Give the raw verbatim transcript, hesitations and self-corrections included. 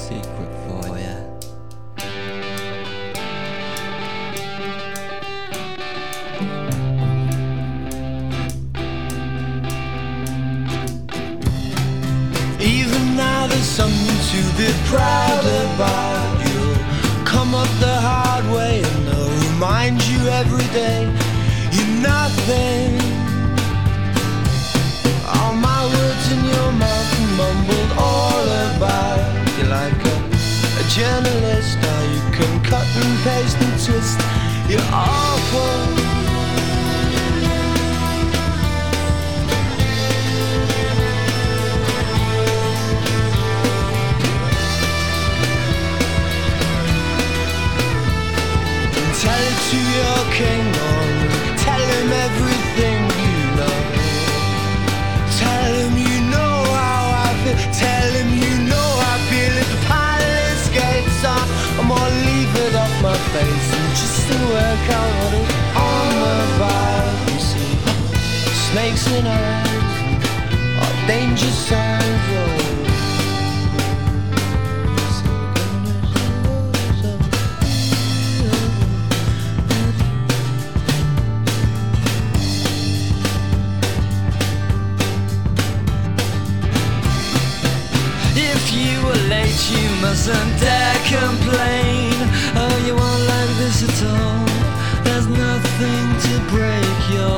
secret for ya. Even now there's something to be proud about. You come up the hard way and they'll remind you every day you're nothing. All my words in your mouth mumbled all about you, like a, a journalist. How you can cut and paste and twist. You're awful. Tell it to your king, or tell him everything you know. Tell him you know how I feel. Tell him you know I feel at the palace gates. I'm gonna leave it off my face and just to work out what it's all about. You see, snakes in eyes are danger signs. Oh. If you were late, you mustn't dare complain. Oh, you won't like this at all. There's nothing to break your